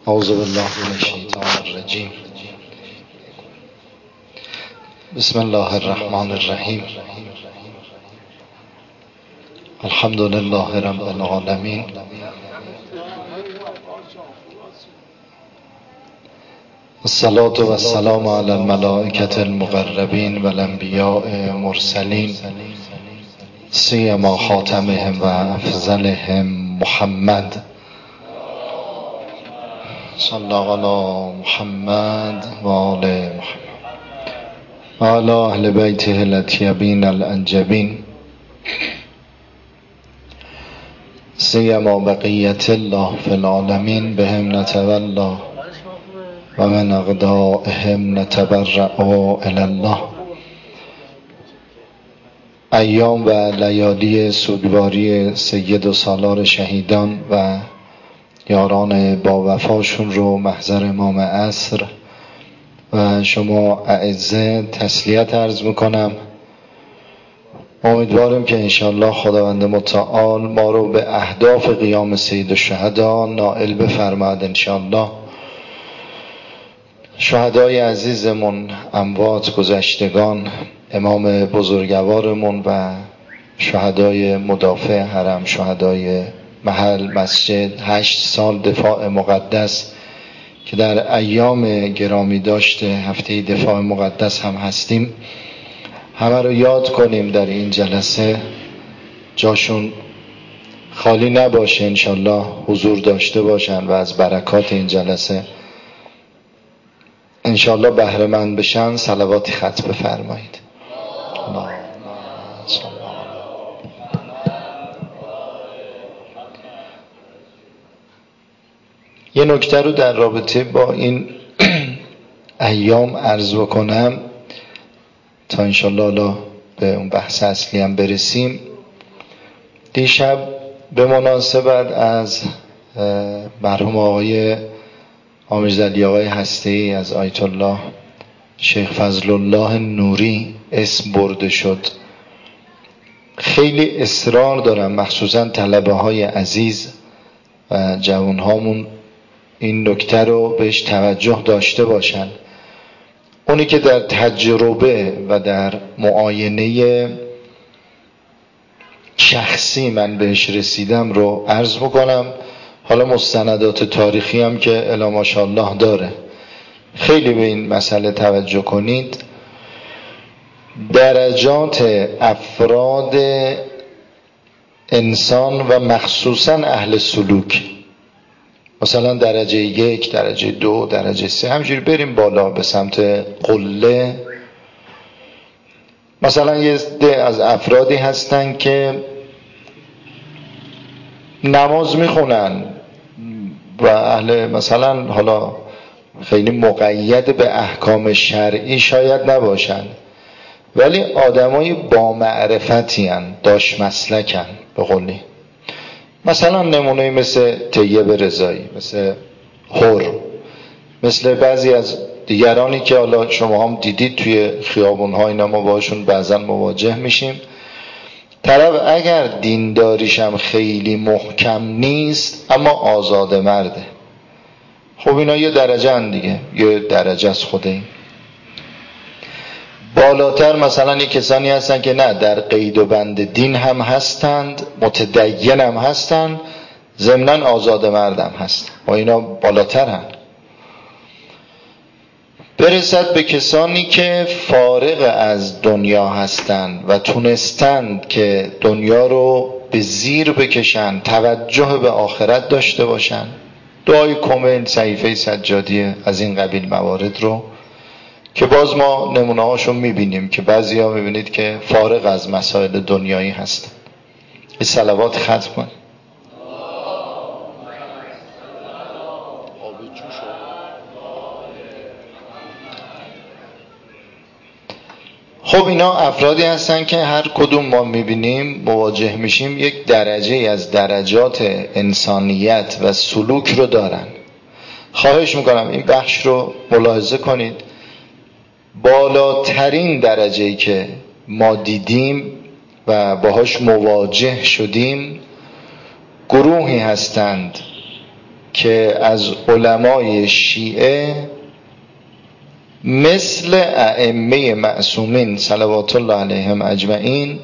اعوذ بالله من الشیطان الرجیم. بسم الله الرحمن الرحیم. الحمد لله رب العالمین. الصلاة والسلام علی الملائکة المقربین و الانبیاء مرسلین، سیما خاتمهم و افضلهم محمد صلی علی محمد و آل محمد و علی اهل بیته الاطیبین الانجبین، سیما بقیت الله فی العالمین، بهم نتولا و من اقدائهم نتبرأ الی الله. ایام و لیالی سوگواری سید و سالار شهیدان و یاران با وفاشون رو محضر امام عصر و شما اعزه تسلیت عرض میکنم. امیدواریم که انشاءالله خداوند متعال ما رو به اهداف قیام سید الشهدا نائل بفرماید انشاءالله. شهدای عزیزمون، اموات گذشتگان، امام بزرگوارمون و شهدای مدافع حرم، شهدای محل مسجد، 8 سال دفاع مقدس که در ایام گرامی داشته هفته دفاع مقدس هم هستیم، همه رو یاد کنیم در این جلسه، جاشون خالی نباشه، انشالله حضور داشته باشن و از برکات این جلسه انشالله بهره مند بشن. صلواتی ختم بفرمایید. یه نکته رو در رابطه با این ایام عرض بکنم تا انشالله به اون بحث اصلی هم برسیم. دیشب به مناسبت از مرحوم آقای آمرزلی آقای هسته‌ای از آیت الله شیخ فضل الله نوری اسم برده شد. خیلی اصرار دارم مخصوصا طلبه های عزیز و جوان هامون این نکته رو بهش توجه داشته باشن. اونی که در تجربه و در معاینه شخصی من بهش رسیدم رو عرض میکنم. حالا مستندات تاریخی هم که الا ماشاءالله داره. خیلی به این مسئله توجه کنید. درجات افراد انسان و مخصوصا اهل سلوک، مثلا درجه 1، درجه 2، درجه 3، همجوری بریم بالا به سمت قله. مثلا یه عده از افرادی هستن که نماز میخونن و اهل مثلا حالا خیلی مقید به احکام شرعی شاید نباشن، ولی آدمای با معرفتی هن، داش مسلکن به قولی. مثلا نمونه مثل طیب رضایی، مثل هر، مثل بعضی از دیگرانی که حالا شما هم دیدید توی خیابون‌ها اینا ما باشون بعضا مواجه میشیم. طرف اگر دینداریش هم خیلی محکم نیست اما آزاده مرده، خب اینا یه درجه هن دیگه، یه درجه از خوده این. بالاتر مثلا یه کسانی هستن که نه در قید و بند دین هم هستند، متدین هم هستند، ضمناً آزاده مرد هم هستند و اینا بالاتر هم. برسد به کسانی که فارغ از دنیا هستند و تونستند که دنیا رو به زیر بکشن، توجه به آخرت داشته باشن. دعای کمیل، صحیفه سجادیه، از این قبیل موارد رو که باز ما نمونه هاشو میبینیم که بعضی ها میبینید که فارغ از مسائل دنیایی هستن. این صلوات ختم کن. خب اینا افرادی هستن که هر کدوم ما میبینیم مواجه میشیم یک درجه از درجات انسانیت و سلوک رو دارن. خواهش میکنم این بخش رو ملاحظه کنید. بالاترین درجه‌ای که ما دیدیم و باهاش مواجه شدیم گروهی هستند که از علمای شیعه مثل ائمه معصومین صلوات الله علیهم اجمعین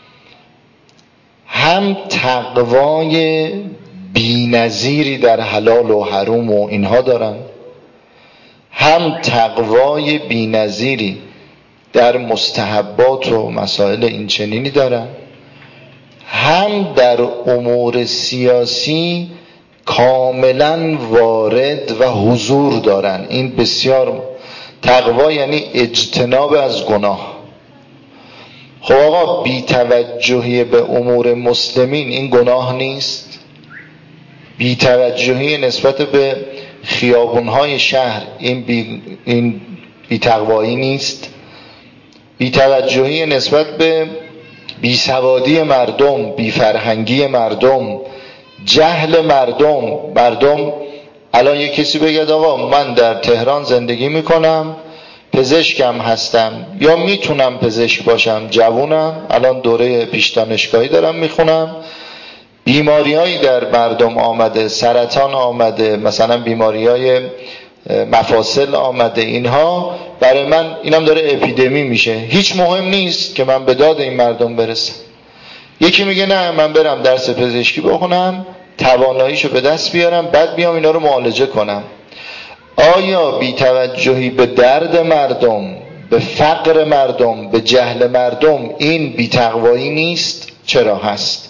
هم تقوای بی‌نظیری در حلال و حرام و اینها دارن، هم تقوای بی‌نظیری در مستحبات و مسائل این چنینی دارن، هم در امور سیاسی کاملا وارد و حضور دارن. این بسیار تقوا یعنی اجتناب از گناه. خب آقا بی‌توجهی به امور مسلمین این گناه نیست؟ بی‌توجهی نسبت به خیابونهای شهر این بی‌تقوایی نیست؟ بی‌توجهی نسبت به بیسوادی مردم، بیفرهنگی مردم، جهل مردم الان یک کسی بگه آقا من در تهران زندگی میکنم، پزشکم هستم یا میتونم پزشک باشم، جوونم، الان دوره پیش دانشگاهی دارم میخونم، بیماریایی در مردم آمده، سرطان آمده، مثلا بیماریای مفاصل آمده، اینها برای من اینم داره اپیدمی میشه، هیچ مهم نیست که من به داد این مردم برسم. یکی میگه نه من برم درس پزشکی بخونم، تواناییشو به دست بیارم، بعد بیام اینا رو معالجه کنم. آیا بی‌توجهی به درد مردم، به فقر مردم، به جهل مردم این بی‌تقوایی نیست؟ چرا هست؟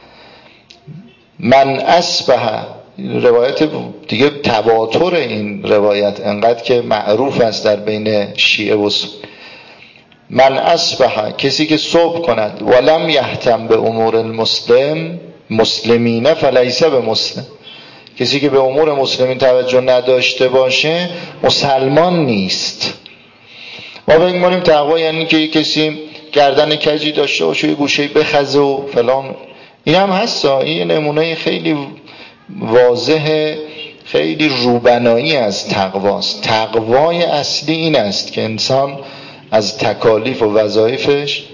من اصبح، روایت دیگه تواتر این روایت انقدر که معروف است در بین شیعه و من اصبح، کسی که صبح کند ولم یهتم به امور مسلمین فلیس به مسلم، کسی که به امور مسلمین توجه نداشته باشه مسلمان نیست. ما فکر می‌کنیم تقوا یعنی که کسی گردن کجی داشته باشه، یه گوشه بخزه و فلان. این هم هست، این نمونه خیلی واضح، خیلی روبنایی از تقواست. تقوای اصلی این است که انسان از تکالیف و وظایفش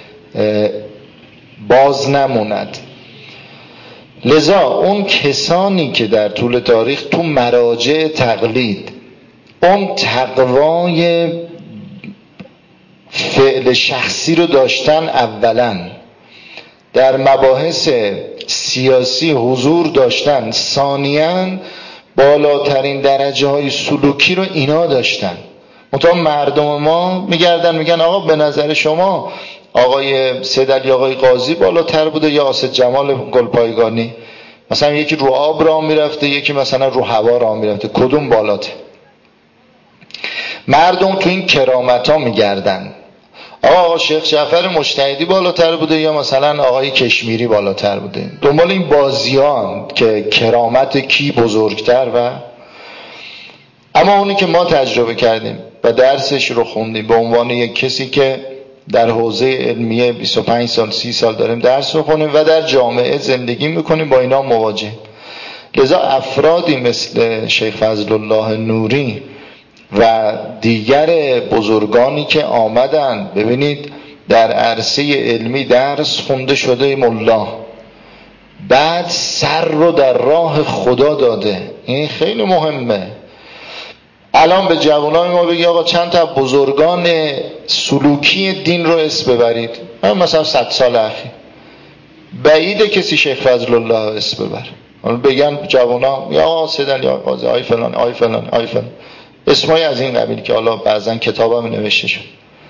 باز نموند. لذا اون کسانی که در طول تاریخ تو مراجع تقلید اون تقوای فعل شخصی رو داشتن، اولا در مباحث سیاسی حضور داشتن، ثانیاً بالاترین درجه های سلوکی رو اینا داشتن. منتها مردم ما میگردن میگن آقا به نظر شما آقای سید علی آقای قاضی بالاتر بوده یا آسد جمال گلپایگانی؟ مثلا یکی رو آب راه میرفته، یکی مثلا رو هوا راه میرفته، کدوم بالاتر؟ مردم تو این کرامت ها میگردن آقا شیخ جعفر مجتهدی بالاتر بوده یا مثلا آقای کشمیری بالاتر بوده، دنبال این بازیان که کرامت کی بزرگتر. و اما اونی که ما تجربه کردیم و درسش رو خوندیم به عنوان یک کسی که در حوزه علمیه 25 سال 30 سال داریم درس رو خونیم و در جامعه زندگی میکنیم، با اینا مواجه. لذا افرادی مثل شیخ فضل الله نوری و دیگر بزرگانی که آمدن، ببینید در عرصه علمی درس خونده شده ملا، بعد سر رو در راه خدا داده، این خیلی مهمه. الان به جوانای ما بگی آقا چند تا بزرگان سلوکی دین رو اسم ببرید، مثلا 100 سال اخیر، بعیده کسی شیخ فضل الله اسم ببر. بگن جوانا یا آقا سید علی قاضی، آی فلان آی فلان آی فلان، اسمای از این قبیل که حالا بعضن کتابم نوشته شد.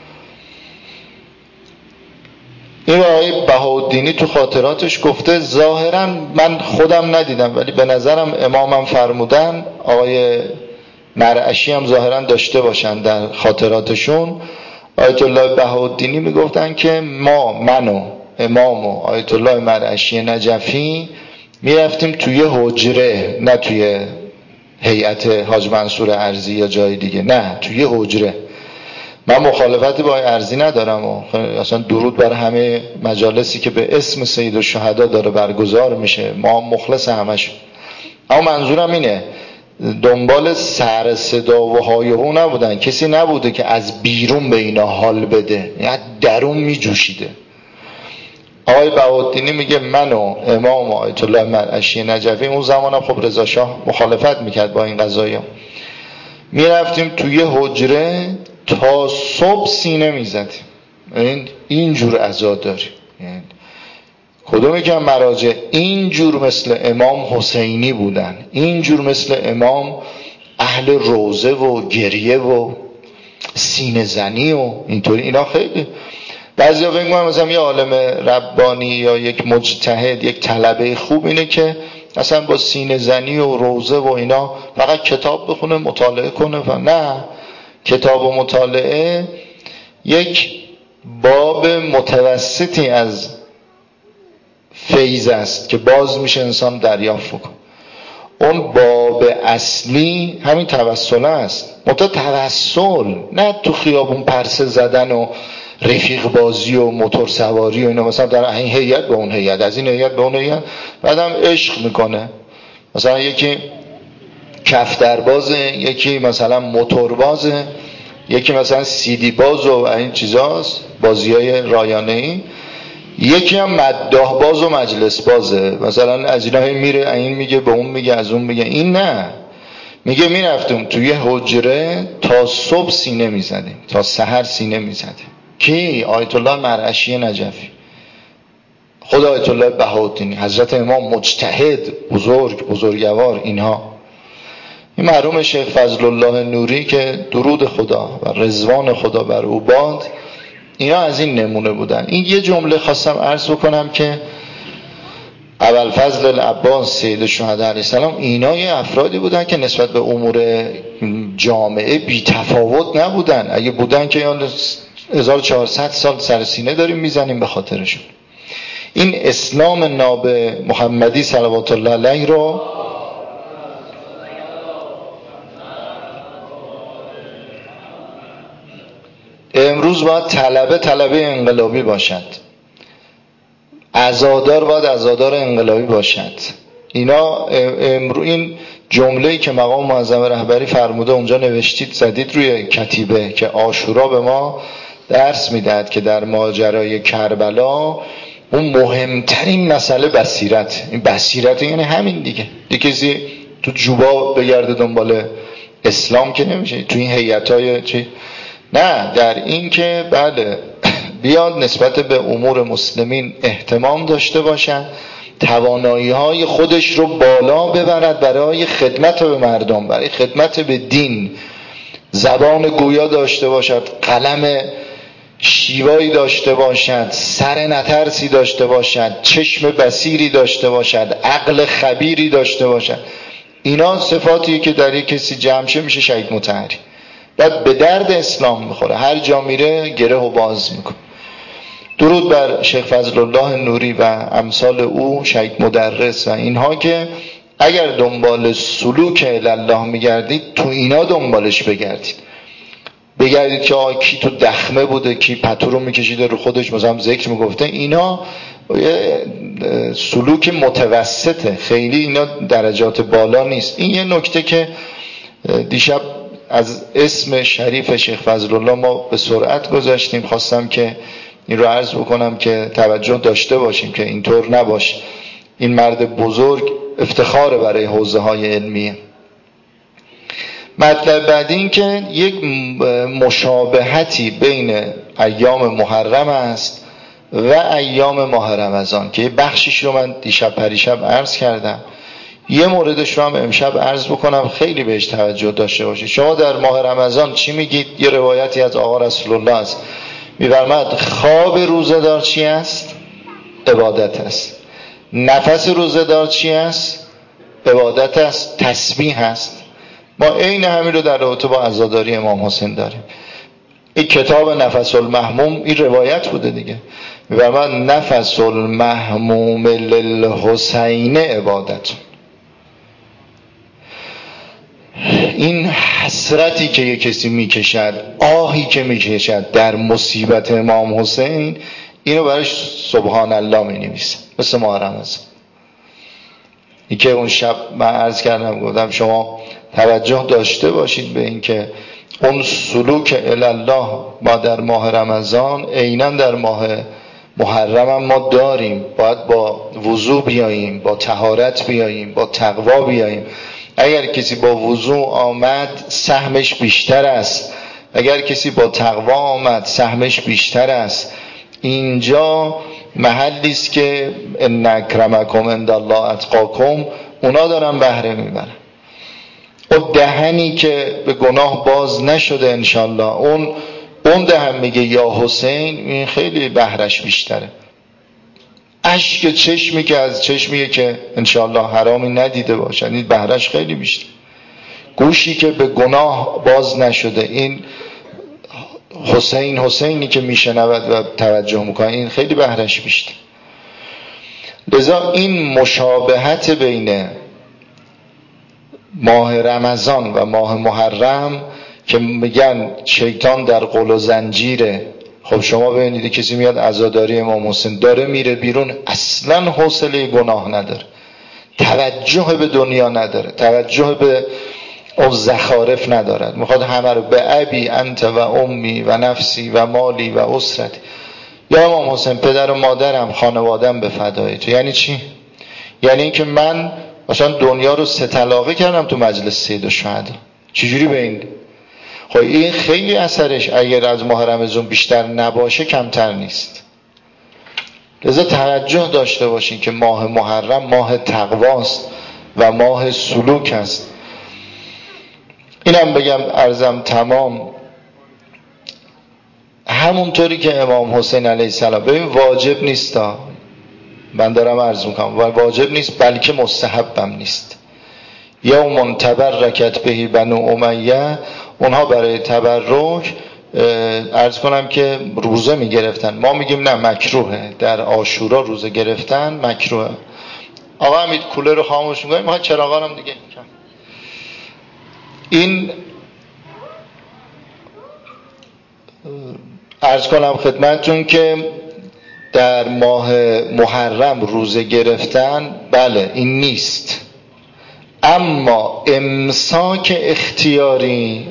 این آقای بهاءالدینی تو خاطراتش گفته، ظاهرا من خودم ندیدم ولی به نظرم امامم فرمودن، آقای مرعشی هم ظاهرا داشته باشن در خاطراتشون، آیت الله بهاءالدینی میگفتن که من و امام و آیت الله مرعشی نجفی میرفتیم توی حجره، نه توی هیئت حاج منصور ارضی یا جای دیگه، نه توی حجره. من مخالفتی با ارضی ندارم و اصلا درود بر همه مجالسی که به اسم سید الشهدا داره برگزار میشه، ما مخلص همش. اما منظورم اینه دنبال سر صدا و هایهو نبودن، کسی نبوده که از بیرون به اینا حال بده، یعنی درون میجوشیده. آقای بهاءالدینی میگه من و امام آیت الله مرعشی نجفی، اون زمانم خب رضا شاه مخالفت میکرد با این قضایا، میرفتیم توی حجره تا صبح سینه میزدیم. این جور عزا داریم. کدومی که مراجع این جور مثل امام حسینی بودن، این جور مثل امام اهل روزه و گریه و سینه زنی و اینطوری، اینا خیلی بعضیا فکر می‌کنن مثلا یه عالم ربانی یا یک مجتهد، یک طلبه خوب اینه که اصلا با سینه زنی و روزه و اینا فقط کتاب بخونه مطالعه کنه. نه، کتاب و مطالعه یک باب متوسطی از فیض است که باز میشه انسان دریافت کنه. اون باب اصلی همین توسل است. توسل نه تو خیابون پرسه زدن و رفیق بازی و موتور سواری و اینا، مثلا در این هیئت به اون هیئت، از این هیئت به اون هیئت، بعدم عشق میکنه. مثلا یکی کفتربازه، یکی مثلا موتوربازه، یکی مثلا سیدی باز و این چیزاست، بازیای رایانه‌ای، یکی هم مداح باز و مجلس بازه، مثلا از اینا میره این میگه به اون میگه از اون میگه. این نه، میگه میرفتم توی حجره تا صبح سینه میزدیم، تا سحر سینه میزدیم. کی؟ آیت الله مرعشی نجفی، خود آیت الله بهاءالدینی، حضرت امام مجتهد بزرگوار، اینها. این مرحوم شیخ فضل الله نوری که درود خدا و رضوان خدا بر او باد، اینا از این نمونه بودن. این یه جمله خواستم عرض بکنم که ابوالفضل العباس سید الشهدا علیه السلام، اینا یه افرادی بودن که نسبت به امور جامعه بی تفاوت نبودن. اگه بودن که 1400 سال سر سینه داریم میزنیم به خاطرشون. این اسلام ناب محمدی صلوات الله علیه رو امروز باید طلبه انقلابی باشد، عزادار باید عزادار انقلابی باشد. اینا این جمله‌ای که مقام معظم رهبری فرموده اونجا نوشتید زدید روی کتیبه که عاشورا به ما درس میدهد که در ماجرای کربلا اون مهمترین مسئله بصیرت. این بصیرت یعنی همین دیگه کسی تو جوبا بگرده دنبال اسلام که نمیشه، تو این هیئت‌های چی، نه، در این که بله بیاد نسبت به امور مسلمین اهتمام داشته باشد، توانایی‌های خودش رو بالا ببرد برای خدمت به مردم، برای خدمت به دین، زبان گویا داشته باشد، قلم شیوایی داشته باشد، سر نترسی داشته باشد، چشم بصیری داشته باشد، عقل خبیری داشته باشد. اینا صفاتی که در یک کسی جمع شه میشه شهید مطهری. بعد به درد اسلام میخوره، هر جا میره گره و باز میکنه. درود بر شیخ فضل الله نوری و امثال او، شهید مدرس و اینها، که اگر دنبال سلوک الله میگردید تو اینا دنبالش بگردید که کی تو دخمه بوده، کی پتو رو میکشیده رو خودش مثلا ذکر میگفته. اینا سلوک متوسطه، خیلی اینا درجات بالا نیست. این یه نکته که دیشب از اسم شریف شیخ فضل الله ما به سرعت گذاشتیم، خواستم که این رو عرض بکنم که توجه داشته باشیم که اینطور نباشه. این مرد بزرگ افتخار برای حوزه های علمیه. مطلب بعدی این که یک مشابهتی بین ایام محرم است و ایام ماه رمضان که یه بخشیش رو من دیشب پریشب عرض کردم، یه موردش رو هم امشب عرض بکنم، خیلی بهش توجه داشته باشید. شما در ماه رمضان چی میگید؟ یه روایتی از آقا رسول الله است، می‌فرماید خواب روزه‌دار چی است؟ عبادت است. نفس روزه‌دار چی است؟ عبادت است، تسبیح است. ما عین همین رو در رابطه با عزاداری امام حسین داریم. این کتاب نفس المحموم این روایت بوده دیگه، می‌فرماید نفس المحموم للحسین عبادت. این حسرتی که یک کسی میکشد، آهی که میکشد در مصیبت امام حسین، اینو برایش سبحان الله مینویسه، مثل ماه رمضان. این که اون شب من عرض کردم، گفتم شما توجه داشته باشید به این که اون سلوک الله ما در ماه رمضان عیناً در ماه محرم هم ما داریم، باید با وضو بیاییم، با طهارت بیاییم، با تقوا بیاییم. اگر کسی با وضو آمد سهمش بیشتر است، اگر کسی با تقوا آمد سهمش بیشتر است. اینجا محلی است که ان اکرمکم عند الله اتقاکم، اونا دارن بهره میبرن. اون دهنی که به گناه باز نشده انشالله، اون دهن میگه یا حسین، این خیلی بهرش بیشتره. اشک چشمی که از چشمی که انشالله حرامی ندیده باشد، این بهرش خیلی بیشتر. گوشی که به گناه باز نشده، این حسینی که میشنود و توجه میکنه، این خیلی بهرش بیشتر. لذا این مشابهت بین ماه رمضان و ماه محرم که میگن شیطان در قل و زنجیره. خب شما ببینید کسی میاد عزاداری امام حسین داره میره بیرون، اصلا حوصله گناه نداره، توجه به دنیا نداره، توجه به اون زخارف ندارد، میخواد همه رو به ابی انت و امی و نفسی و مالی و اسرتی. یا امام حسین پدر و مادرم خانوادم به فدای تو. یعنی چی؟ یعنی این که من مثلا دنیا رو 3 طلاقه کردم تو مجلس سید الشهدا. چجوری به این؟ خب این خیلی اثرش اگر از ماه رمضان بیشتر نباشه کمتر نیست. لذا توجه داشته باشین که ماه محرم ماه تقواست و ماه سلوک است. اینم بگم عرضم تمام. همونطوری که امام حسین علیه السلام، ببین واجب نیست، من دارم عرض میکنم واجب نیست بلکه مستحبم نیست. یوم تبرکت بهی بنو امیه، اونها برای تبرک عرض کنم که روزه میگرفتن. ما میگیم نه مکروهه، در عاشورا روزه گرفتن مکروهه. آقا امید کولر رو خاموش میکنیم، ما چراغانم دیگه این عرض کنم خدمتتون که در ماه محرم روزه گرفتن بله این نیست، اما امساک اختیاری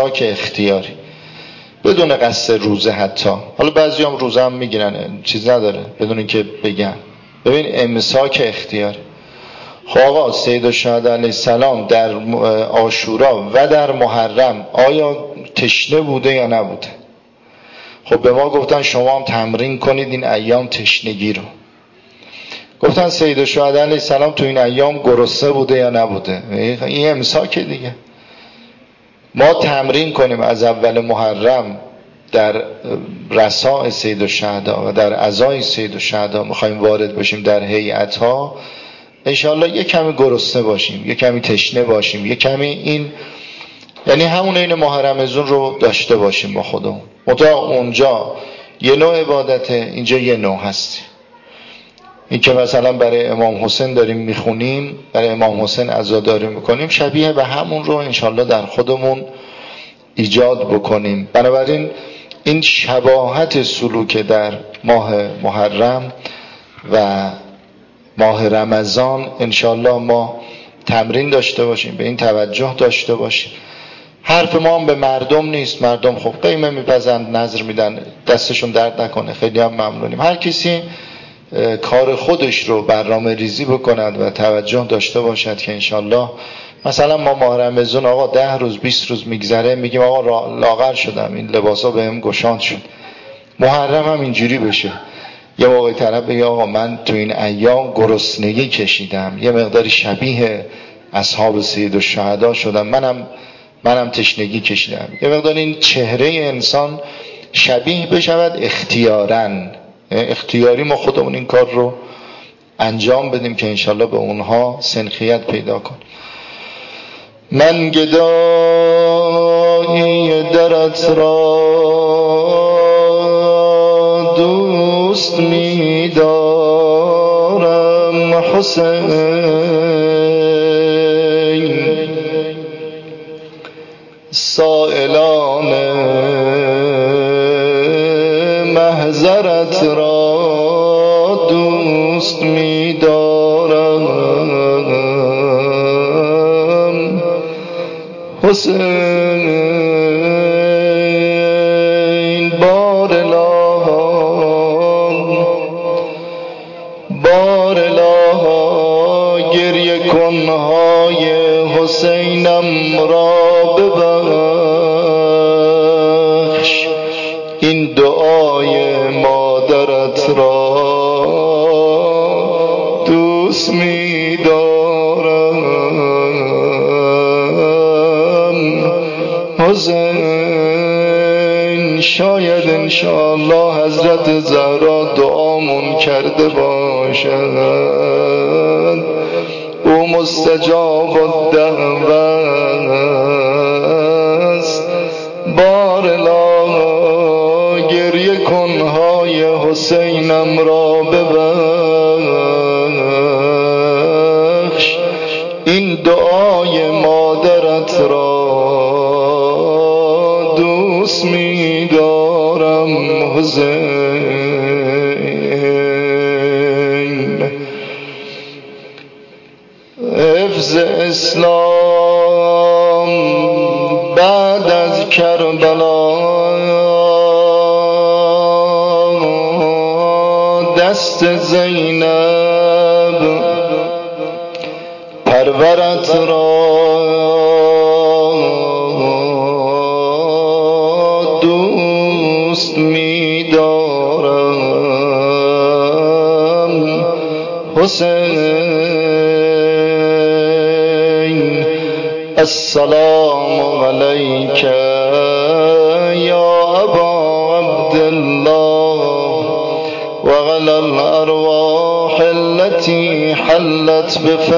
بدون قصد روزه، حتی حالا بعضی هم روزه هم میگیرن چیز نداره بدون اینکه بگن. ببین امساک اختیاری. خب آقا سید الشهدا علیه السلام در عاشورا و در محرم آیا تشنه بوده یا نبوده؟ خب به ما گفتن شما هم تمرین کنید این ایام تشنگی رو. گفتن سید الشهدا علیه السلام تو این ایام گرسنه بوده یا نبوده؟ این امساک دیگه. ما تمرین کنیم از اول محرم در رساء سید الشهدا و در عزای سید الشهدا میخوایم وارد بشیم در هیئت‌ها، انشاءالله یه کمی گرسنه باشیم، یه کمی تشنه باشیم، یه کمی این یعنی همون این ماه رمضان رو داشته باشیم با خودمون. اونجا یه نوع عبادته، اینجا یه نوع هستی. این که مثلا برای امام حسین داریم میخونیم، برای امام حسین عزاداری میکنیم، شبیه به همون رو انشالله در خودمون ایجاد بکنیم. بنابراین این شباهت سلوک در ماه محرم و ماه رمضان انشالله ما تمرین داشته باشیم، به این توجه داشته باشیم. حرف ما هم به مردم نیست، مردم خب قیمه میپزند، نظر میدن، دستشون درد نکنه، خیلی هم ممنونیم. هر کسی کار خودش رو برنامه ریزی بکند و توجه داشته باشد که انشالله مثلا ما ماه رمضان آقا 10 روز 20 روز میگذره میگیم آقا لاغر شدم، این لباسا بهم گشاد شد. محرم هم اینجوری بشه، یه موقع طرف بگه آقا من تو این ایام گرسنگی کشیدم، یه مقداری شبیه اصحاب سید الشهدا شدم، منم تشنگی کشیدم. یه مقدار این چهره انسان شبیه بشود اختیاراً، اختیاری ما خودمون این کار رو انجام بدیم که انشالله به اونها سنخیت پیدا کن. من گدایی درت را دوست می دارم حسین، سائلان محضرت را دوست می دارم حسین. بار الهام حسینم را ببخش، این دعای مادرت را دوست می دارم. حسین شاید انشاءالله حضرت زهرا دعامون کرده باشد، او مستجاب الدعوه است. بارلا گریه کنهای حسینم را ببخش، این دعای مادرت را دوست می دارم. حسین حفظ اسلام بعد از کربلا دست زینب پرورت را دوست می دارم. حسین السلام علیک یا ابا عبدالله وعلى الأرواح التي حلت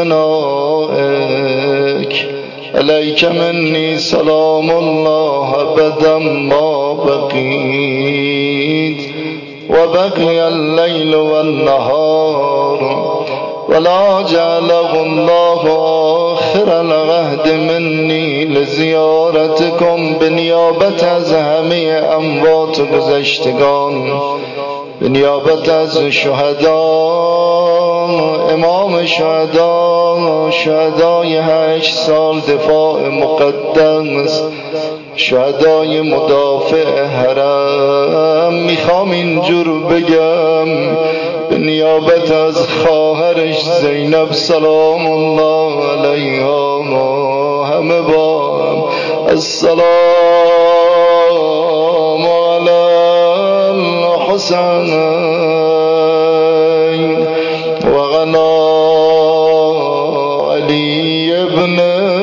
بفنائك، عليك مني سلام الله أبدا ما بقيت وبقي الليل والنهار، ولا جعله الله آخر العهد مني لزیارتكم بنیابت از همه اموات گذشتگان، به نیابت از شهدا، امام شهدا، شهدای 8 سال دفاع مقدس، شهدای مدافع حرم، میخوام اینجور بگم به نیابت از خواهرش زینب سلام الله علیها، همه با هم السلام علی الحسین وعلى علی ابن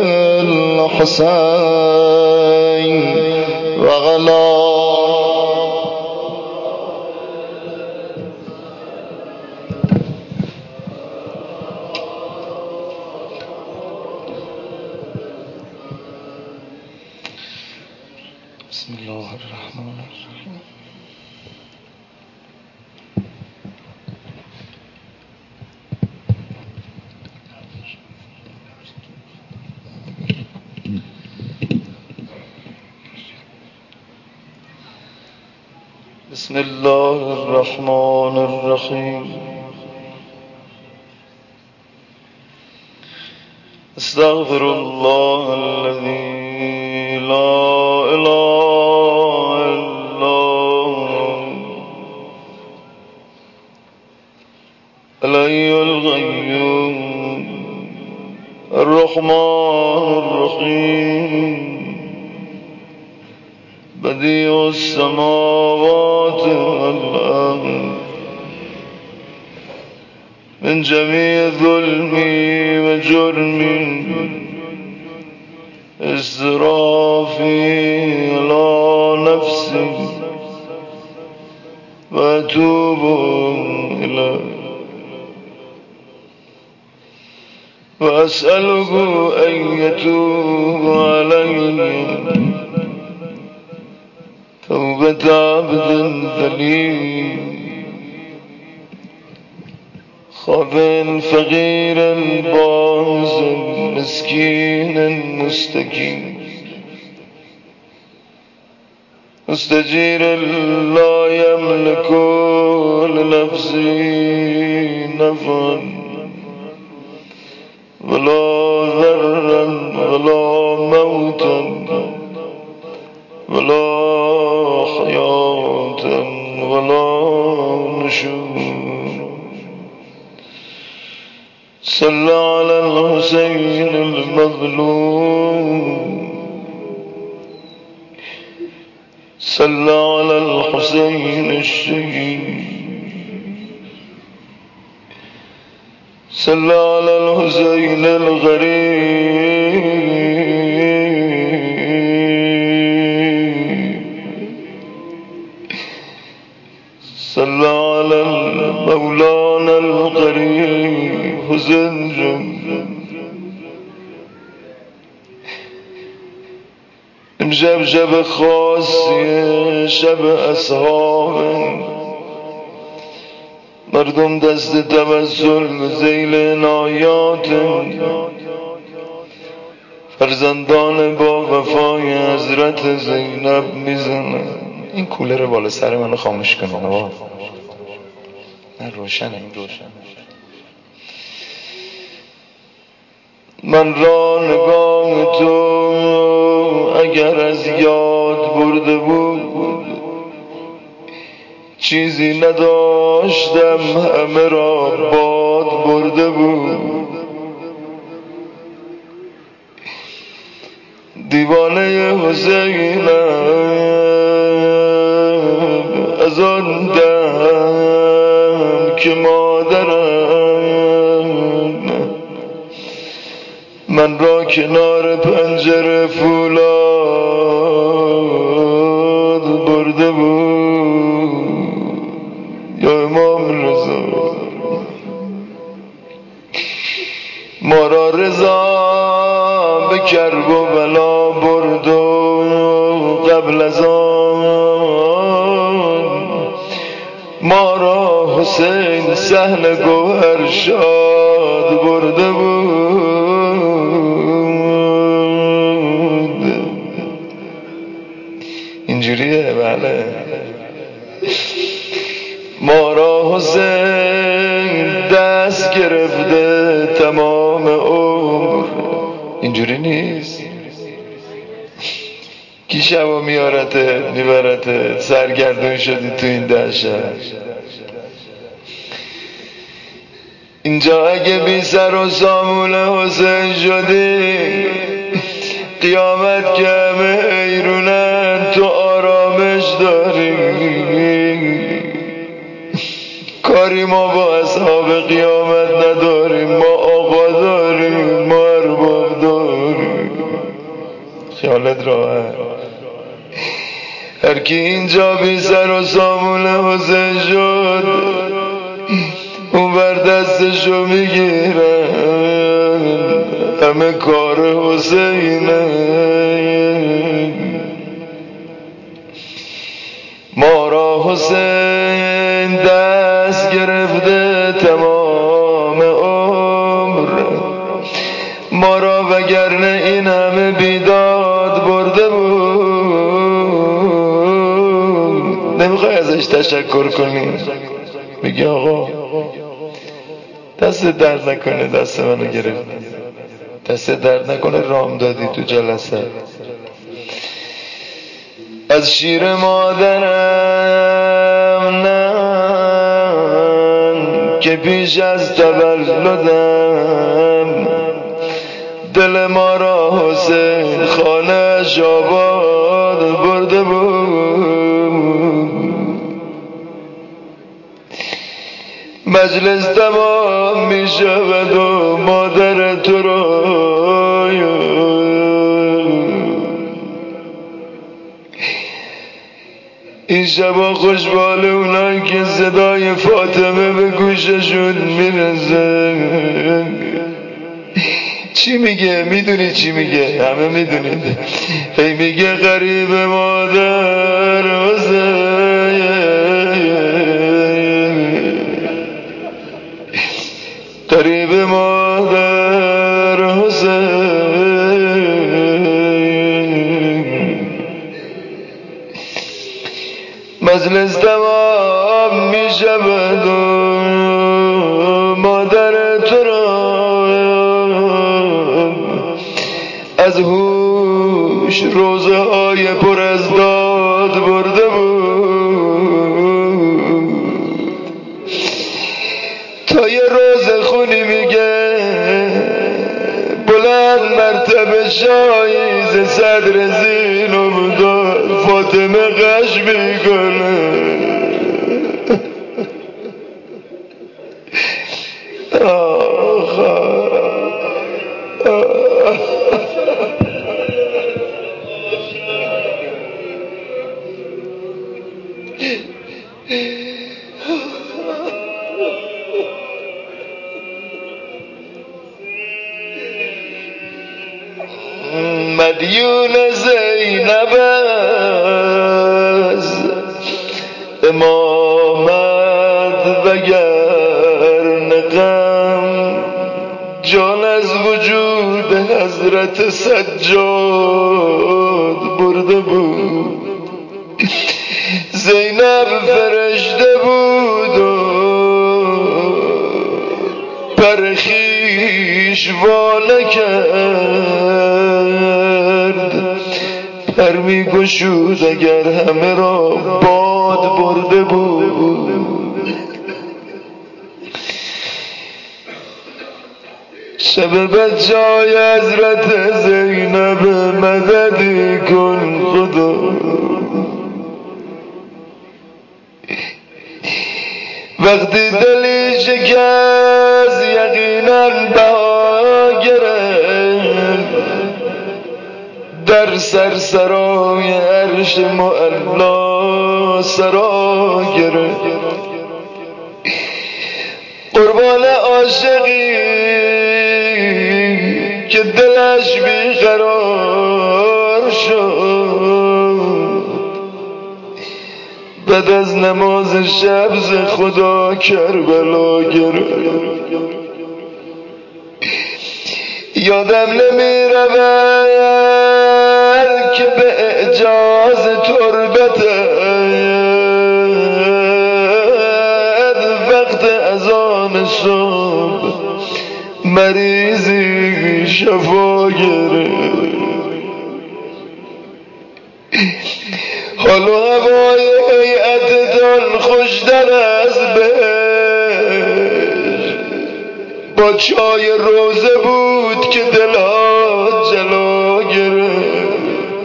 الحسین وعلى بسم الله الرحمن الرحیم. بسم الله الرحمن الرحیم. استغفر الله الذي لا اله الا هو الحي القيوم الرحمن الرحيم بديع السماوات والأرض من جميع ظلمي وجرمي إسرافي على نفسي وأتوب إليه وأسأله أن يتوب علي توبة عبد ذليل خاضع فقير باز مسكين مستكين مستجير لا يملك لنفسه نفعا ولا ضرا ولا موتا ولا حياة ولا نشور. صلى على الحسين المظلوم صل على الحسين الشهيد صل على الحسين الغريب صل على مولانا القريب حسین جان. امشب شب خاصیه، شب اصحابه، مردم دست توسل به ذیل عنایات فرزندان با وفای حضرت زینب میزنن. این کولر بالا سر منو خاموش کنه آقا، نه روشنه. این روشنه. من را نگاه تو اگر از یاد برده بود، چیزی نداشتم همه را باد برده بود. دیوانه حسینم از آن دم که مادرم من را کنار پنجره فولاد برده بود. یا امام رضا ما را رضا به کرب و بلا برد و قبل از آن ما را حسین صحن گوهر شاد برده بود. اینجوریه بله. ما را حسین دست گرفته تمام عمر. اینجوری نیست. کی شبا میارته میبرته سرگردون شدی تو این دشت. اینجا اگه بی سر و سامون حسین شدی، قیامت که همه حیرونن تو آرامش داری. کاری ما با اصحاب قیامت نداریم، ما آقا داریم، ما ارباب داریم. خیالت راحت. هر کی اینجا بی سر و سامون حسین شد، اون بر دستشو میگیرن همه کار حسینه. ما را حسین دست گرفته تمام عمر، ما را وگرنه این همه بیداد برده بود. نمیخوای ازش تشکر کنی؟ بگی آقا دست درد نکنه دست منو گرفت، دست درد نکنه رام دادی تو جلسه. از شیر مادرم نه که پیش از تولدم دل ما را حسین خانه آباد برده بود. مجلس تمام می شود و مادر تو را این شبا خوشبال اونایی که صدای فاطمه به گوششون میرسه. چی میگه؟ میدونی چی میگه؟ همه میدونید. هی میگه غریب مادر حسین، غریب مادر حسین. مجلس تمام میشود و مادر تو را از هوش روزه های پر از داد برده بود. تا یه روز خونی میگه بلند مرتبه شایز صدر زینب داد فاطمه غش میکنه مدیون زینب از امامت وگرنه غم جان از وجود حضرت سجاد برده بود. زینب فرشته بود و پر خویش وا نکرد، پر می گشود اگر همه را باد برده بود. شب بد جای حضرت زینب مددی کن خدا. وقتی دلی شکست یقینا بها گرفت، در سرسرای عرش معلا سرا گرفت. قربان عاشقی که دلش بیقرار شد، بعد از نماز شب ز خدا کربلا گرفت. یادم نمی رود که به اعجاز تربت وقت اذان صبح مریضی شفا گرفت. حال و هوای هیئتتان خوشتر از بهشت، با چای روزه بود که دلها جلا گرفت.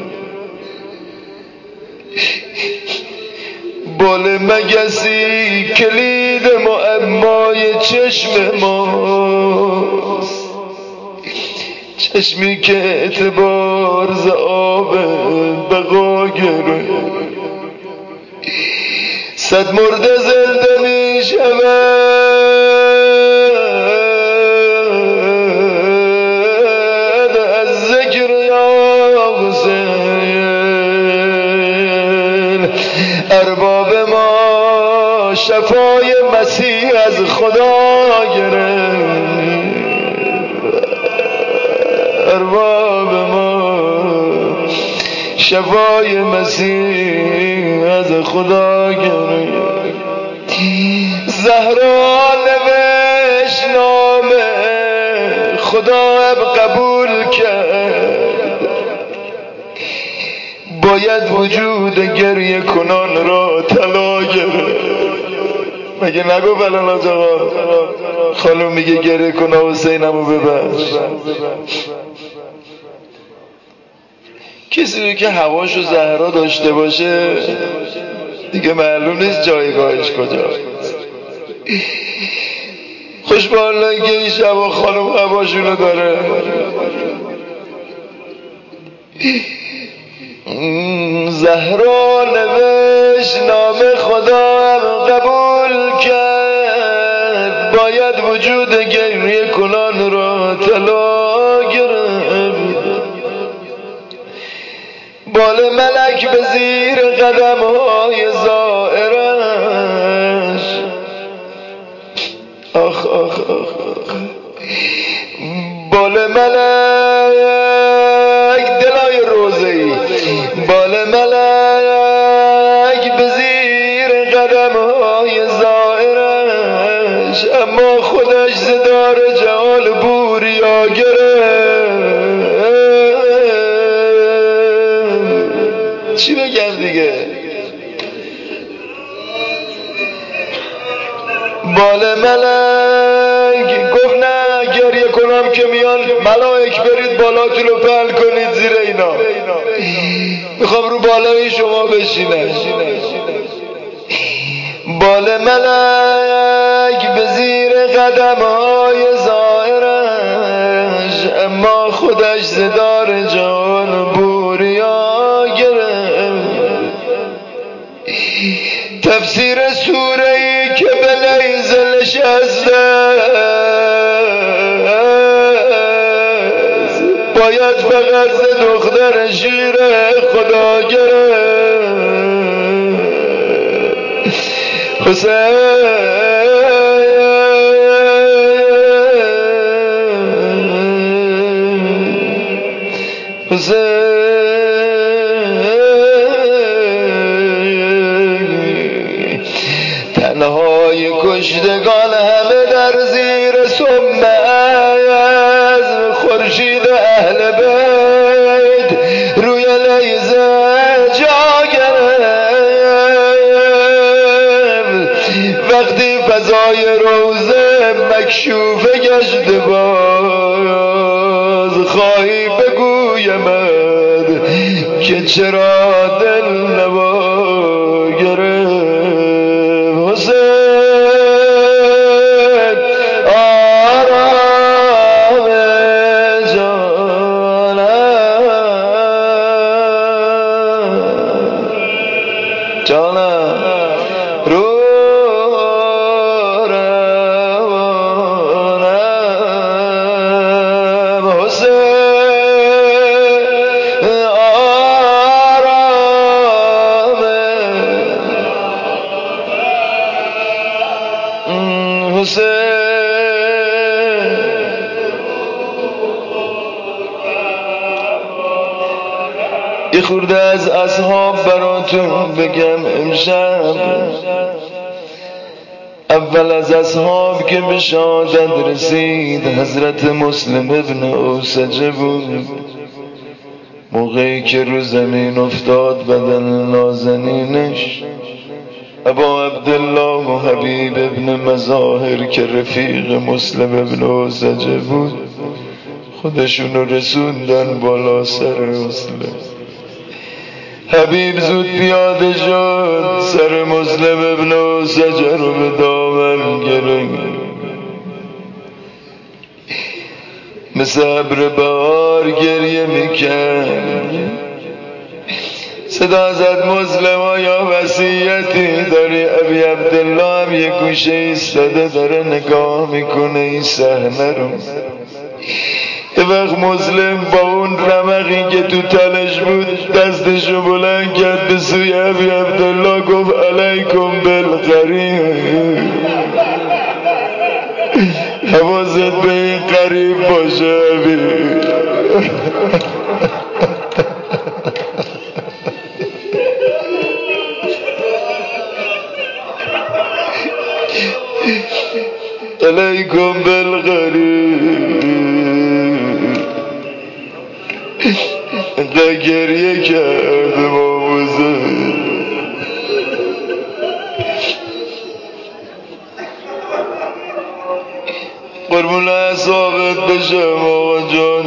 بال مگسی کلید معمای چشم ماست، چشمی که اعتبار ز آب بقا گرفت. صد مرده زنده می شود از ذکر یا حسین. ارباب ما شفای مسیح از خدا گرفت، ارباب ما شفای مسیح از خدا گرفت. زهرا نوشت نامه خدا قبول کرد، باید وجود گریه کنان را طلا گرفت. مگه نگو فلان آقا خانم میگه گریه کن حسینمو ببخش. کسی رو که هواشو زهرا داشته باشه دیگه معلوم نیست جایگاهش کجا. خوشبالن که این شبا خانم هواشونو داره. زهرا نوشت نام خدا هم قبول کرد، باید وجود گریه کنان را طلا گرفت. بال ملک به زیر قدم های زائرش، آخ آخ آخ بال ملک دلای روزه‌ای، بال ملک به زیر قدم های زائرش، اما خودش زدار جهال بوریا گرفت. چی بگم دیگه؟ بال ملک گفت نه گریه میکنم که میان ملائک برید بالاتون رو پهن کنید زیر اینا. میخوام رو بالای شما بشینم. بال ملک به زیر قدم‌های زائرش، اما خودش زدار جان بوریا گرفت. تفسیر سوره‌ای که به لیزه نشسته باید فقط ز دختر شیر خدا گرفت. تنهای کشتگان همه در زیر سم از خورشید اهل بیت روی لیزه جا گرفت. وقتی فضای روزه مکشوفه گشت باز خواهی بگویمد که چرا دل نوا گرفت. حسین آرام جانم رو روانم. حسین یه خورده از اصحاب براتون بگم امشب. اول از اصحاب که به شهادت رسید حضرت مسلم ابن اوسجه بود. موقعی که رو زمین افتاد بدن نازنینش ابا عبدالله و حبیب ابن مظاهر که رفیق مسلم ابن اوسجه بود خودشونو رسوندن بالا سر مسلم. حبیب زود پیاده شد سر مسلم ابن اوسجه رو به دامن گرفت. مثل ابر بهار گریه میکرد. صدا زد مسلم یا وصیتی داری؟ ابی عبدالله هم یه گوشه ایستاده داره نگاه میکنه این صحنه رو. یه وقت مسلم با اون رمقی که تو تنش بود دستشو بلند کرد به سوی ابی عبدالله گفت علیکم بالغریب، حواست به این غریب باشه ابی. علیکم بالغریب. اینقدر گریه کرد موزه. قربون اعصابت بشم آقا جان.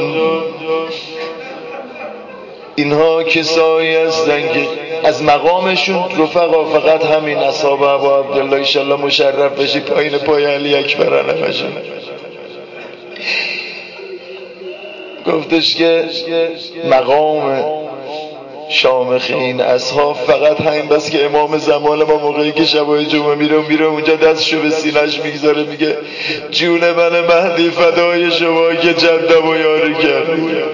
اینها کسایی هستن که از مقامشون رفقا فقط همین اصحاب ابا عبدالله ایشالله مشرف بشی پایین پای علی اکبر همشون. گفتش که مقام شامخ این اصحاب فقط همین بس که امام زمان ما موقعی که شبای جمعه میره اونجا دستشو به سینه‌اش میگذاره میگه جون من مهدی فدای شما که جدم و یاری کرد.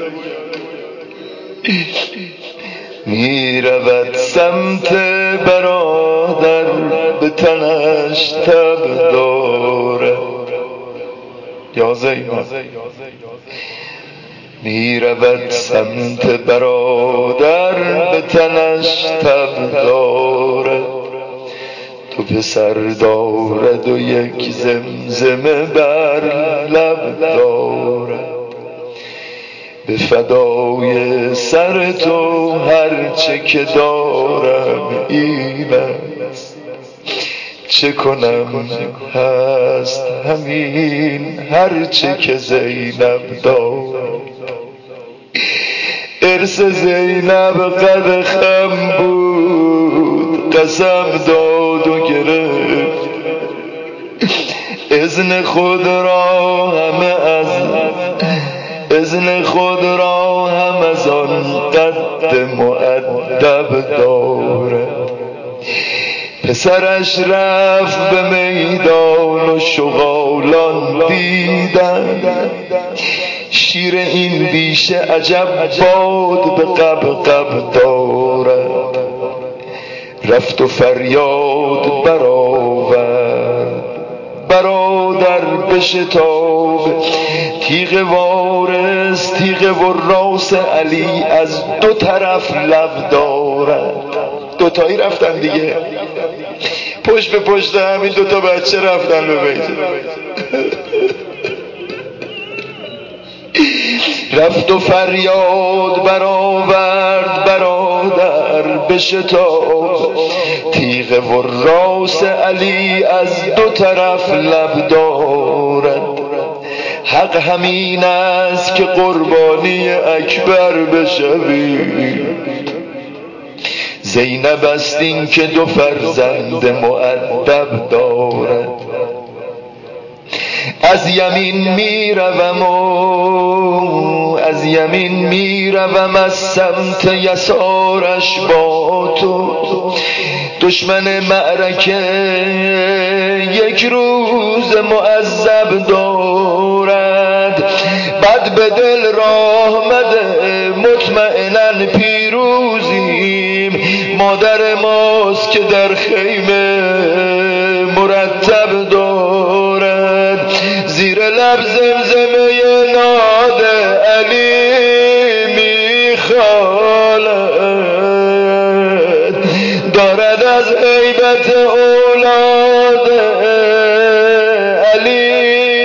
میرود سمت برادر به تنش تب داره یا زینب. میرود سمت برادر به تنش تب داره. تو پسر دارد و یک زمزمه بر لب داره. به فدای سر تو هرچه که دارم این است چه کنم هست همین هرچه که زینب داد. ارث زینب قد خم بود، قسم داد و گرفت، اذن خود را هم از آن قد مؤدب دارد. پسرش رفت به میدان و شغالان دیدند، شیر این بیشه عجب باد به قبقب دارد. رفت و فریاد برآورد، برادر بشتاب، تیغ وارث تیغ وراث علی از دو طرف لب دارد. دوتایی رفتن دیگه، پشت به پشت همین دوتا بچه رفتن به بیت. رفت و فریاد برآورد، برادر بشتاب، تیغ وراث علی از دو طرف لب دارد. حق همین است که قربانی اکبر بشوی، زینب است این که دو فرزند مؤدب دارد. از یمین میروم از سمت یسارش با تو، دشمن معرکه یک روز معذب دارد. بد به دل راه مده مطمئنن پیروزیم، مادر ماست که در خیمه مرتب دارد. زیر لب زمزمه ناد علی میخوالد، دارد از هیبت اولاد علی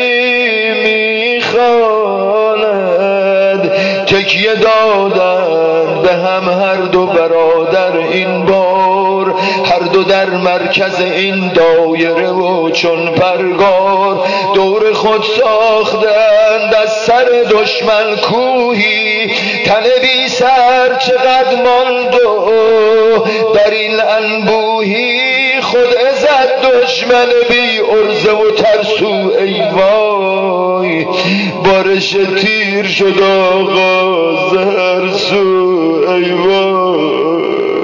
میخوالد. تکیه دادند به هم هر دو برادر این بار، هر دو در مرکز این دایره و چون پرگار دور خود ساختند از سر دشمن کوهی. تن بی سر چقدر ماند و در این انبوهی، خود عزت دشمن بی عرضه و ترسو ای وای. بارش تیر شد آغاز هر سو ای وای،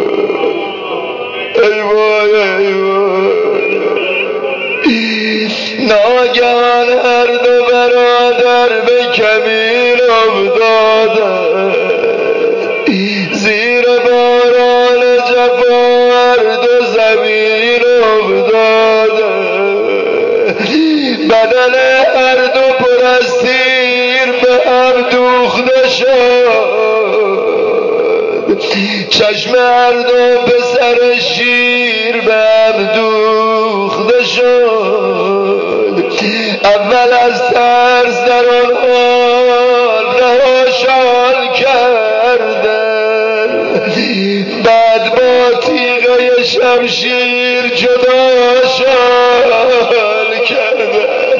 ای وای ای وای. ناگهان هر دو برادر به کمین افتادند، زیر باران جفا هر دو زمین افتادند. بدن هر دو پر از تیر به هم دوخته شد، چشم هر دو پسر شیر به هم دوخته شد. اول از ترس در آن حال رهاشان کردن، بعد با تیغه شمشیر جداشان کردن.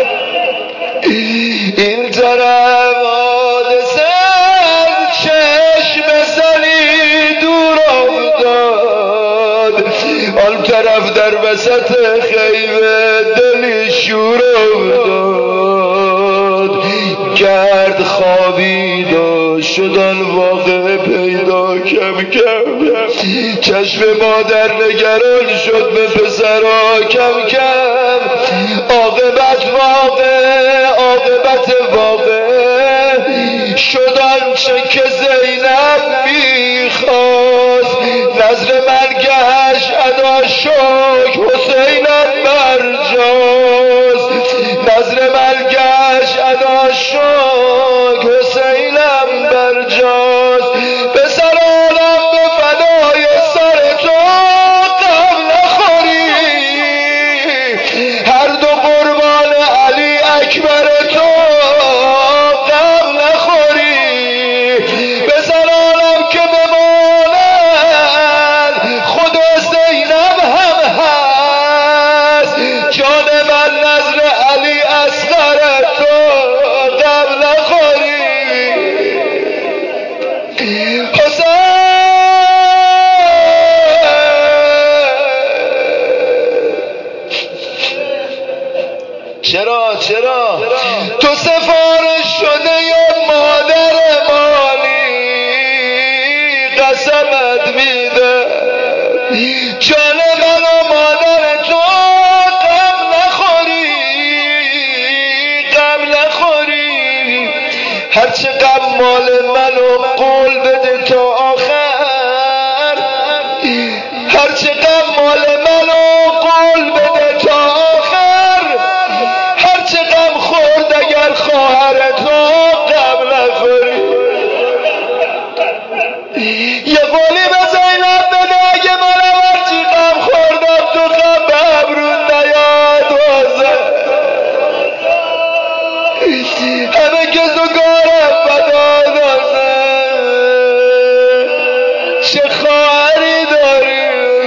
این طرف حادثه از چشم زنی دور افتاد، آن طرف در وسط خیمه دلی شور افتاد. گرد خوابید و شد آن واقعه پیدا کم کم، چشم مادر نگران شد به پسرها کم کم. عاقبت واقع شد آنچه که زینب میخواست. نظر من گشت ادا شکر حسینم برجاست، نظر من گشت ادا شکر حسینم برجاست. پسرانم به فدای سر تو غم نخوری، هر دو قربان علی اکبر تو غم نخوری. پسرانم که بمانند خود زینب هم هست، چرا تو سفارش شده یا مادر مالی قسمت میده جان من و مادر تو غم نخوری هرچه غم مال منو قول بده تا آخر هرچه غم مال منو قول بده تا آخر هرچه غم خورد اگر خواهرت رو غم نخوری یه قولی به زینب بده اگه منم هرچی غم خوردم تو غم به ابرون نیاد همه که زگارم فدا دازه چه خواهری داری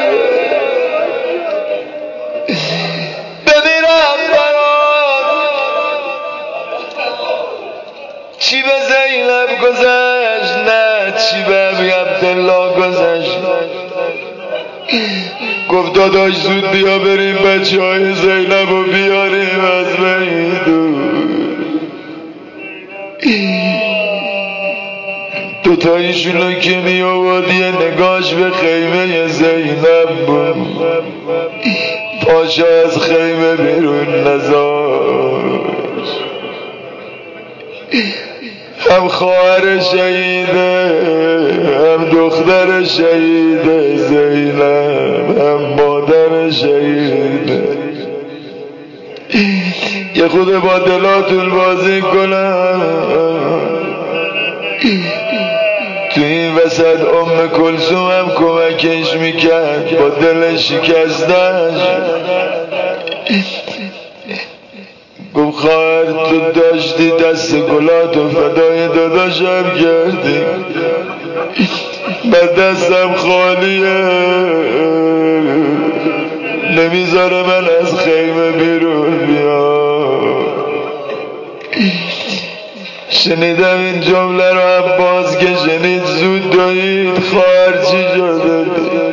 بمیرم برات چی به زینب گذشت نه چی به ابی عبدالله گذشت گفت داداش زود بیا بریم بچه های زینب رو بیاریم از بین دوتایشونو که می آورد یه نگاش به خیمه زینب بود پاشا از خیمه بیرون نذاشت هم خواهر شهیده هم دختر شهیده زینب هم مادر شهیده یه خود با دلاتون بازی کنم تو این وسط کلثوم هم کمکش میکرد با دل شکستش گفت خواهر تو داشتی دست گلاتو فدای داداشم کردی من دستم خالیه نمیذاره من از خیمه بیرون بیام شنیدم این جمله رو عباس که شنید زود دوید خواهر چی شده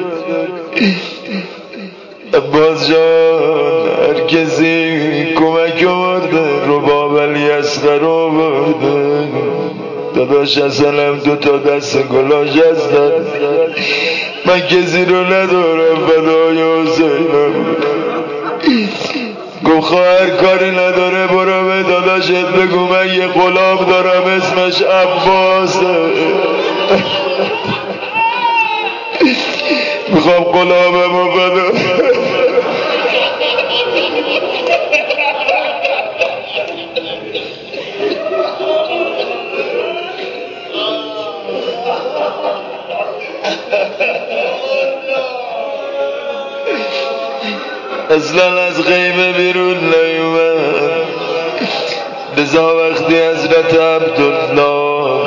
عباس جان هر کسی کمک آورده رباب الیسقر آورده داداش اصلم دوتا دست گلاش هستن من کسی رو ندارم فدای حسینم گفت خواهر کاری نداره برو به داداشت بگو من یه غلام دارم اسمش عباسه میخوام غلاممو بدم اصلا از خیمه بیرون نیومد لذا وقتی حضرت عبدالله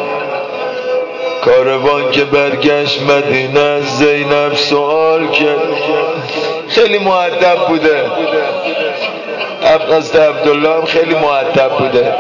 کاروان که برگشت مدینه از زینب سوال کرد خیلی مؤدب بوده حضرت عبدالله هم خیلی مؤدب بوده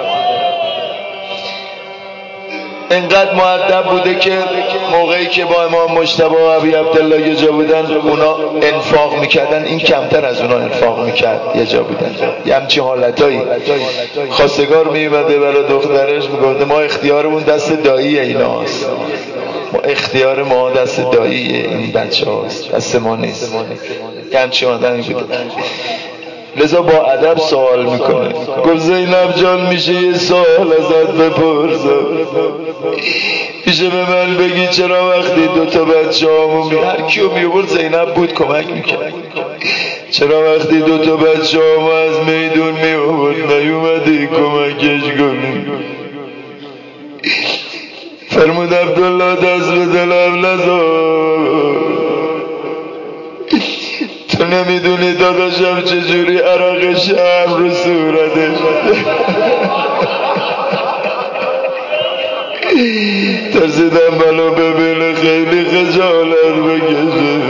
اینقدر مؤدب بوده که موقعی که با امام مجتبی و ابی عبدالله یه جا بودن اونا انفاق میکردن این کمتر از اونا انفاق میکرد یه جا بودن یه همچین حالتایی خواستگار میومده برای دخترش میگفته ما اختیارمون دست دایی ایناست ما اختیار ما دست دایی این بچه هاست دست ما نیست یه همچین آدمی بوده لذا با ادب سوال میکنه گفت زینب جان میشه یه سوال ازت بپرسم میشه به من بگی چرا وقتی دوتا بچه همون هر کیو میبرد زینب بود کمک میکرد چرا وقتی دوتا بچه همون از میدون میبرد نیومدی کمکش کنی فرمود عبدالله دست به دلم نذار تو نمیدونی داداشم چجوری عرق شرم رو صورتش ترسیدم منو ببینه خیلی خجالت بکشه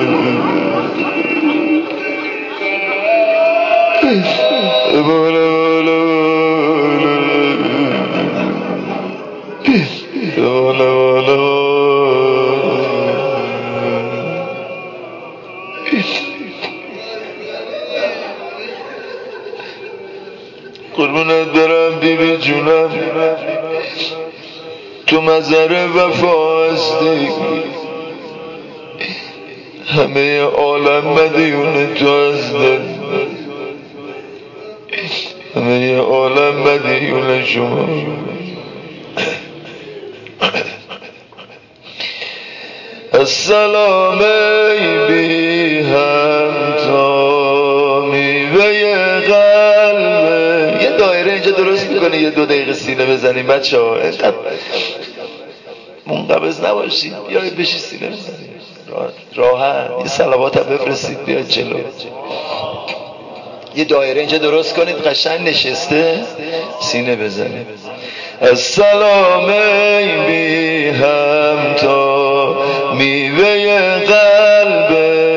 تو مظهر وفا هستی، همه عالم مدیون تو هستن، همه عالم مدیون شما. السلام ای بی همتا میوه قلبه. یه دایره اینجا درست میکنی، یه 2 دقیقه سینه بزنیم بچه ها، اینقدر منقبض نباشید، بیایید بشید سینه بزنید راحت، یه صلوات هم بفرستید بیاید جلو. یه دایره اینجا درست کنید قشنگ نشسته سینه بزنید. السلام ای بی همتا میوه قلب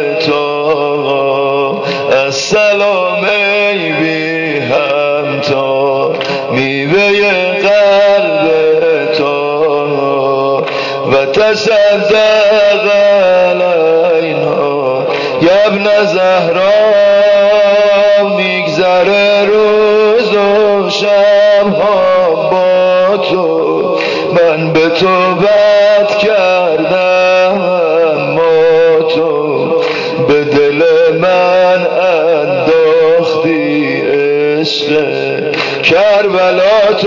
تو، السلام ای بی همتا میوه قلب تو و تصدق علینا یا ابن زهرا. میگذره روز و شب‌ها با تو، من به تو بد کردم اما تو به دل من انداختی عشق کربلا. تو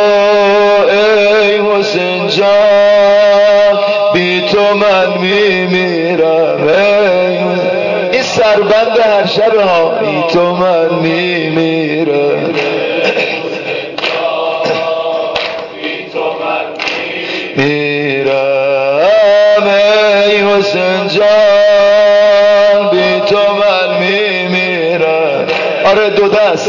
ای حسین جان بی تو من میمیرم، این سربند هر شب ها، بی تو من میمیرم، میرم ای حسین جان بی تو من میمیرم. آره دو دست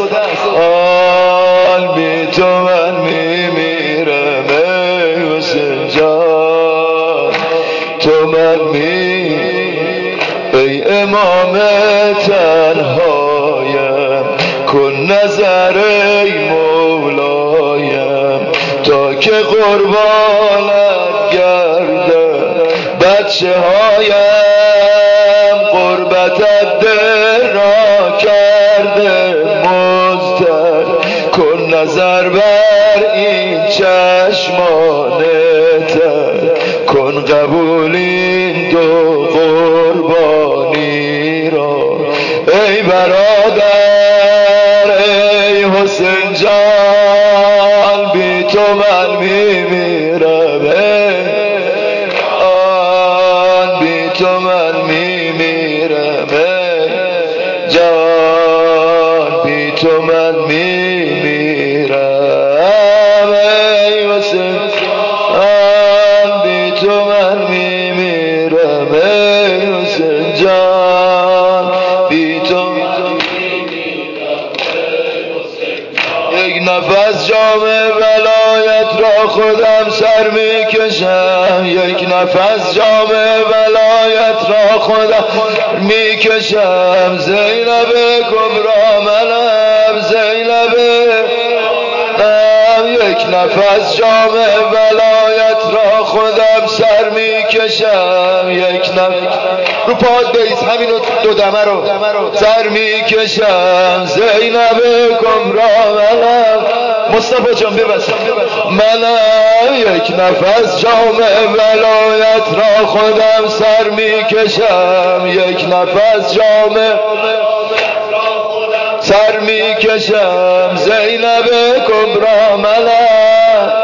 آن بی تو من میمیرم ای حسین جان تو من میمیرم. ای امام تنهایم کن نظر ای مولایم، تا که قربانت گردم بچه هایم، قربتت دل را کرده مضطر، کن نظر بر این چشمانتر، کن قبول این دو قربانی را. ای برادر ای حسین جان بی تو من میمیرم، آن بی تو من میمیرم جان بی تو من میمیرم ای حسین جان بی تو من میمیرم ای حسین جان بی تو. یک نفس جام ولایت را خودم سر میکشم، یک نفس جام ولایت را خودم میکشم. زینب کبرا منم، زینب یک نفس جام ولایت را خودم سر میکشم، یک نفس رو پاد بیز همین دو دمه رو سر میکشم. زینب کبرا منم، مصطفی جان ببسم منم، یک نفس جام ولایت را خودم سر میکشم، یک نفس جام سر میکشم. زینب کبرا منم،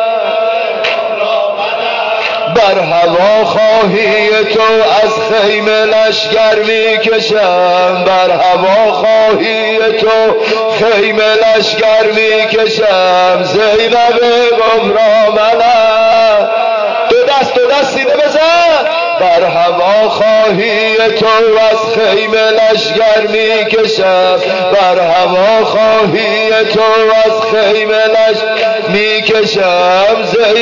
بر هوا خواهی تو از خیمه لشگر میکشم، بر هوا خواهی تو خیمه لشگر میکشم. زینب کبرا منم، دو دست سینه بزن. بر هوا خواهی تو از خیمه لشگر میکشم، بر هوا خواهی تو از خیمه لشگر میکشم.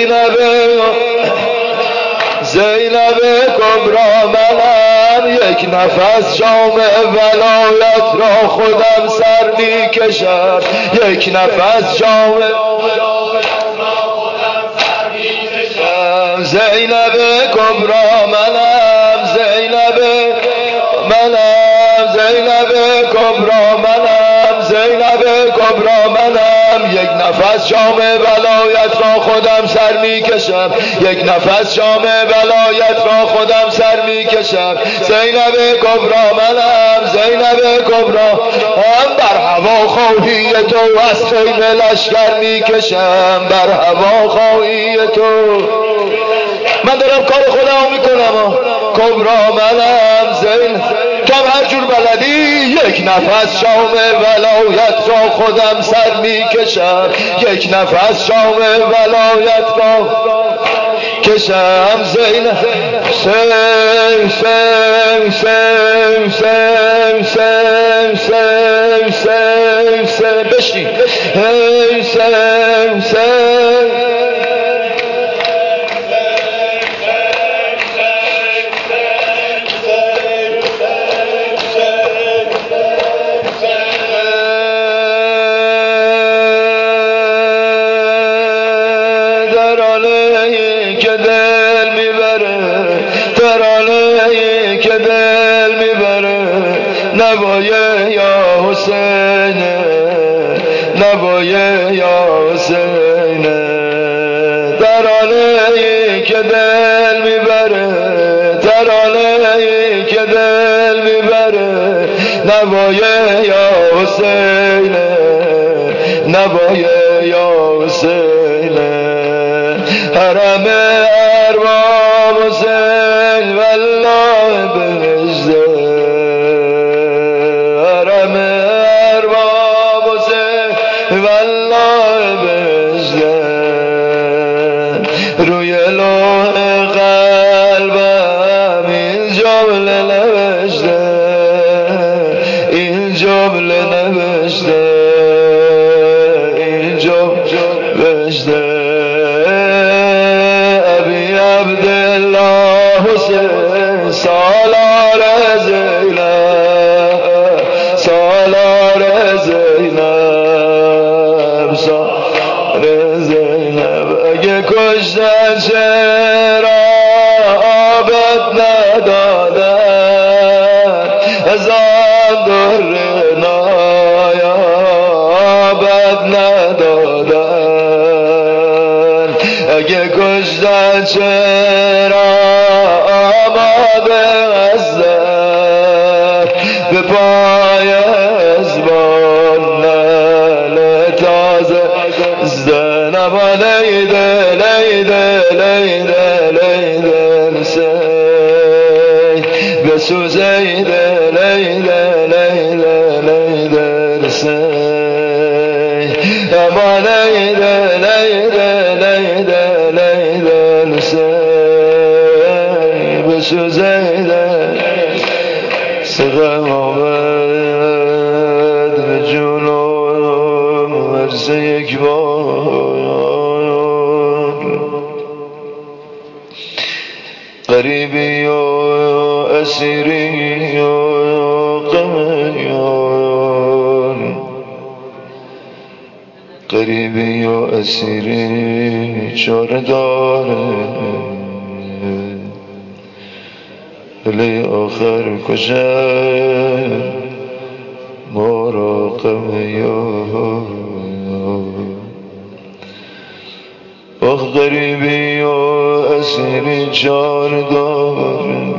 زینب کبرا منم، یک نفس جام ولایت را خودم سر میکشم، یک نفس جام زینب کبرا منم، زینب منم، زینب کبرا منم، زینب کبرا منم، یک نفس جام ولایت را خودم سر میکشم، یک نفس جام ولایت را خودم سر میکشم. زینب کبرا منم، زینب کبرا هم، بر هوا خواهی تو از خیمه لشکر میکشم، بر هوا خواهی تو. من دارم کار خودم میکنم. کبرا منم، زین کم هر جور بلدی، یک نفس شام ولایت را خودم سر میکشم، یک نفس شام ولایت را کشم. زین سیم سیم سیم سیم سیم سیم سیم سیم بشین سیم سیم سیم نوایه یا حسین، نوایه یا حسین، ترانه‌ای که دل میبره، ترانه‌ای که دل میبره، نوایه یا حسین، نوایه یا حسین. حرم ارباب حسین والله بهشته، روی لوح قلبم این جمله نوشته، این جمله نوشته، این جمله نوشته. ابی عبدالله حسین سالار زینب، سالار زینب، سالار زینب. اگه کشتن چرا آبت ندادن، ازان در نایابت ندادن. اگه کشتن چرا آماده هستن، به پای حزبان نل تازه زنب لیده لیده لیده لیده نسید بسوزیده لیده لیده لیده نسید اما لیده لیده لیده لیده نسید بسوزیده. سقم آمد به جونم عرض یک بار، غریبی و اسیری و غمیان، غریبی و اسیری چاره داره، ولی آخر کجا ما را غمیان. آخ غریبی و اسیری چاره داره،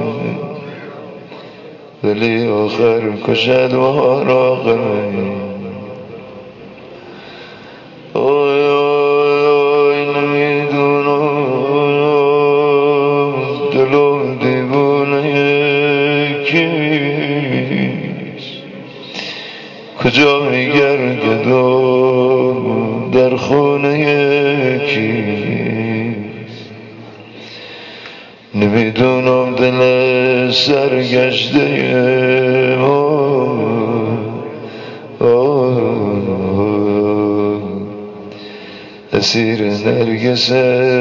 ولی آخر کجا ما را غمیان. آی آی نمیدونم دلم دیوانه کیست، کجا میگردد در خونه کیست. نمیدونم دل سرگشته ما اسیر نرگس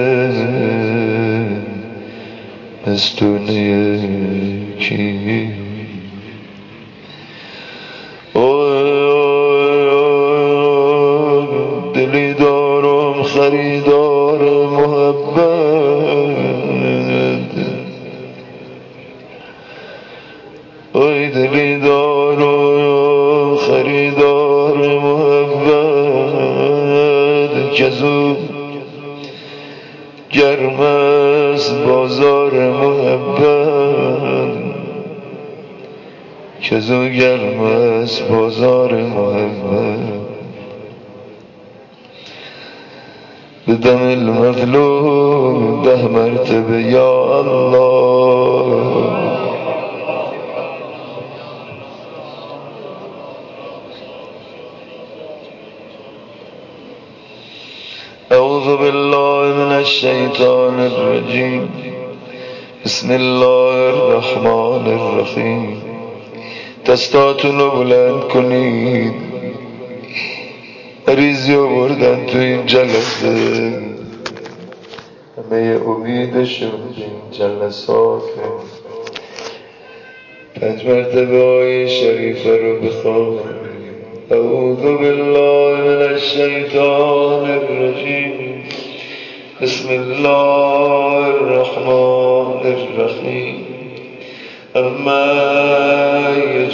مستونه کی. دلی دارم خریدار محبت، اوی دلی دارم خریدار است بازار محبت، که زو گرم است بازار محبت. به دم المظلوم 10 مرتبه یا الله. اعوذ بالله من الشیطان الرجیم. بسم الله الرحمن الرحیم. دستاتون رو بلند کنید. ریزی آوردن تو این جلسه، همه امیدشون این جلسات 5 مرتبه های شریفه رو بخوان. اعوذ بالله من الشیطان الرجیم. بسم الله الرحمن الرحیم. اما